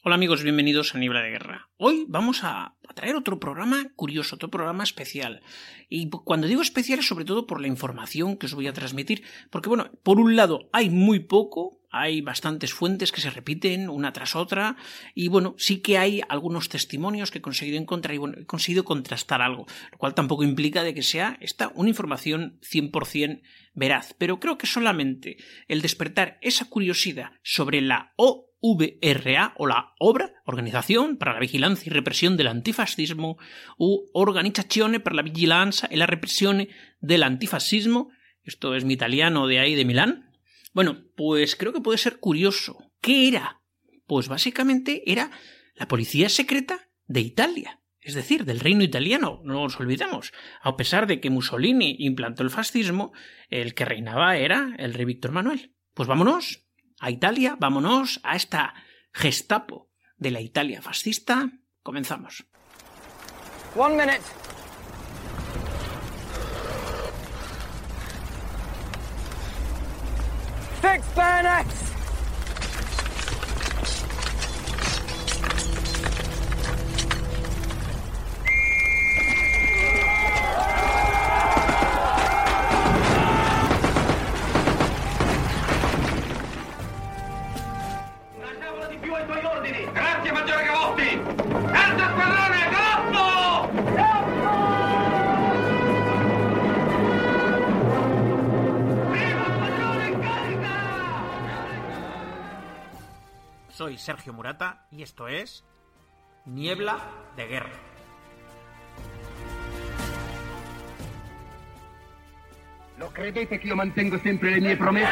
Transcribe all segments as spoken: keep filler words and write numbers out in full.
Hola amigos, bienvenidos a Niebla de Guerra. Hoy vamos a, a traer otro programa curioso, otro programa especial. Y cuando digo especial es sobre todo por la información que os voy a transmitir, porque bueno, por un lado hay muy poco, hay bastantes fuentes que se repiten una tras otra, y bueno, sí que hay algunos testimonios que he conseguido encontrar y bueno, he conseguido contrastar algo, lo cual tampoco implica de que sea esta una información cien por ciento veraz, pero creo que solamente el despertar esa curiosidad sobre la O V R A o la obra, Organización para la Vigilancia y Represión del Antifascismo u Organizzazione per la Vigilanza e la Repressione del Antifascismo, esto es mi italiano de ahí de Milán. Bueno, pues creo que puede ser curioso. ¿Qué era? Pues básicamente era la policía secreta de Italia, es decir, del reino italiano, no nos olvidemos. A pesar de que Mussolini implantó el fascismo, el que reinaba era el rey Víctor Manuel. Pues vámonos a Italia, vámonos a esta Gestapo de la Italia fascista. Comenzamos. One minute. Fix bayonets! Soy Sergio Murata y esto es Niebla de Guerra. Lo credete che io mantengo sempre le mie promesse?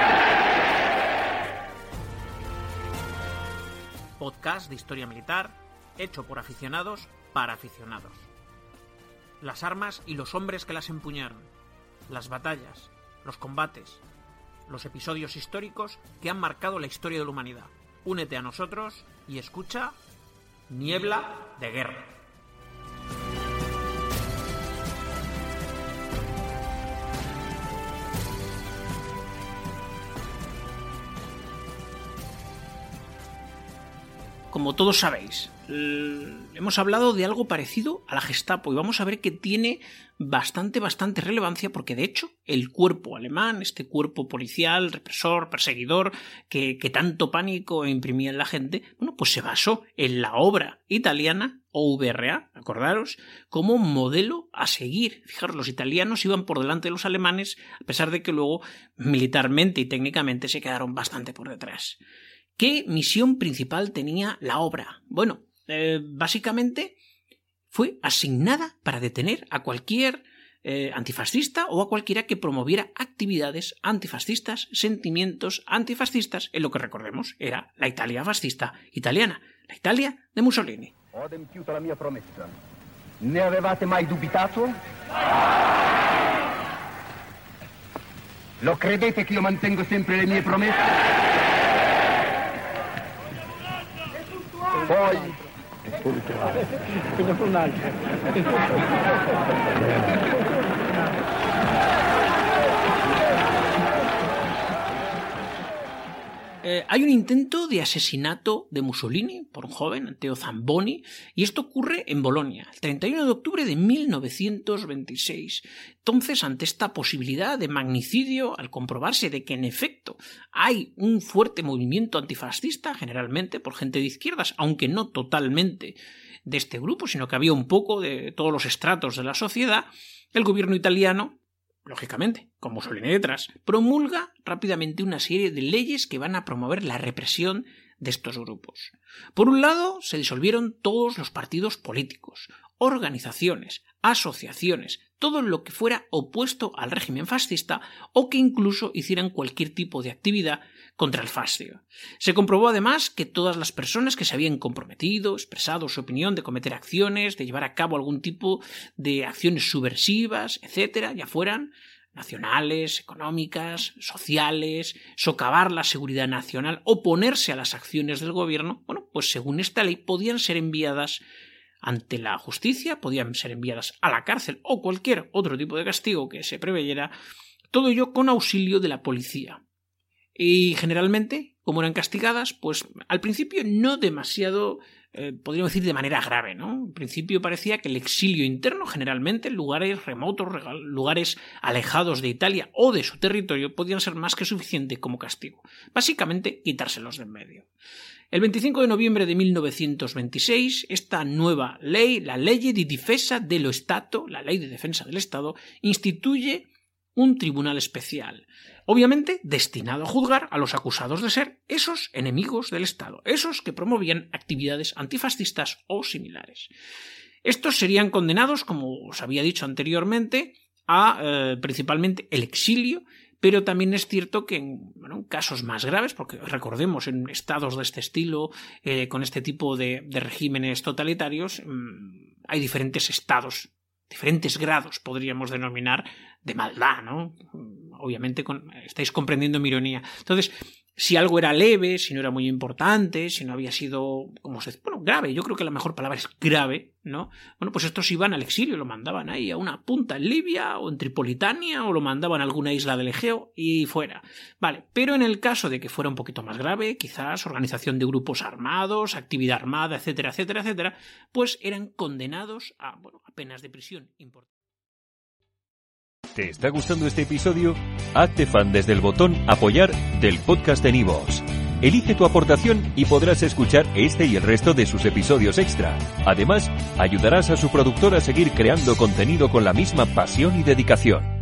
Podcast de historia militar hecho por aficionados para aficionados. Las armas y los hombres que las empuñaron, las batallas, los combates, los episodios históricos que han marcado la historia de la humanidad. Únete a nosotros y escucha Niebla de Guerra. Como todos sabéis, hemos hablado de algo parecido a la Gestapo y vamos a ver que tiene bastante, bastante relevancia porque de hecho el cuerpo alemán, este cuerpo policial, represor, perseguidor, que, que tanto pánico imprimía en la gente, bueno, pues se basó en la obra italiana O V R A, acordaros, como modelo a seguir. Fijaros, los italianos iban por delante de los alemanes, a pesar de que luego militarmente y técnicamente se quedaron bastante por detrás. ¿Qué misión principal tenía la obra? Bueno, eh, básicamente fue asignada para detener a cualquier eh, antifascista o a cualquiera que promoviera actividades antifascistas, sentimientos antifascistas, en lo que recordemos era la Italia fascista italiana, la Italia de Mussolini. Ho adempiuto la mia promessa. Ne avevate mai dubitato? Lo credete che io mantengo sempre le mie promesse? Poi Eh, hay un intento de asesinato de Mussolini por un joven, Matteo Zamboni, y esto ocurre en Bolonia, el treinta y uno de octubre de mil novecientos veintiséis. Entonces, ante esta posibilidad de magnicidio, al comprobarse de que en efecto hay un fuerte movimiento antifascista, generalmente por gente de izquierdas, aunque no totalmente de este grupo, sino que había un poco de todos los estratos de la sociedad, el gobierno italiano, lógicamente, con Mussolini detrás, promulga rápidamente una serie de leyes que van a promover la represión de estos grupos. Por un lado, se disolvieron todos los partidos políticos, organizaciones, asociaciones, todo lo que fuera opuesto al régimen fascista o que incluso hicieran cualquier tipo de actividad contra el fascio. Se comprobó además que todas las personas que se habían comprometido, expresado su opinión de cometer acciones, de llevar a cabo algún tipo de acciones subversivas, etcétera, ya fueran nacionales, económicas, sociales, socavar la seguridad nacional, oponerse a las acciones del gobierno, bueno, pues según esta ley podían ser enviadas ante la justicia, podían ser enviadas a la cárcel o cualquier otro tipo de castigo que se preveyera, todo ello con auxilio de la policía. Y generalmente, como eran castigadas, pues al principio no demasiado, eh, podríamos decir de manera grave, ¿no? Al principio parecía que el exilio interno, generalmente en lugares remotos, lugares alejados de Italia o de su territorio, podían ser más que suficiente como castigo. Básicamente, quitárselos de en medio. El veinticinco de noviembre de mil novecientos veintiséis, esta nueva ley, la Legge di Difesa dello Stato, la Ley de Defensa del Estado, instituye un tribunal especial, obviamente destinado a juzgar a los acusados de ser esos enemigos del Estado, esos que promovían actividades antifascistas o similares. Estos serían condenados, como os había dicho anteriormente, a eh, principalmente el exilio, pero también es cierto que en, bueno, en casos más graves, porque recordemos, en estados de este estilo, eh, con este tipo de, de regímenes totalitarios, mmm, hay diferentes estados, diferentes grados, podríamos denominar, de maldad, ¿no? Obviamente con, estáis comprendiendo mi ironía. Entonces, si algo era leve, si no era muy importante, si no había sido, como se dice, bueno, grave, yo creo que la mejor palabra es grave, ¿no? Bueno, pues estos iban al exilio, lo mandaban ahí a una punta en Libia o en Tripolitania o lo mandaban a alguna isla del Egeo y fuera. Vale, pero en el caso de que fuera un poquito más grave, quizás organización de grupos armados, actividad armada, etcétera, etcétera, etcétera, pues eran condenados a, bueno, a penas de prisión importantes. ¿Te está gustando este episodio? Hazte fan desde el botón Apoyar del podcast de Nivos. Elige tu aportación y podrás escuchar este y el resto de sus episodios extra. Además, ayudarás a su productor a seguir creando contenido con la misma pasión y dedicación.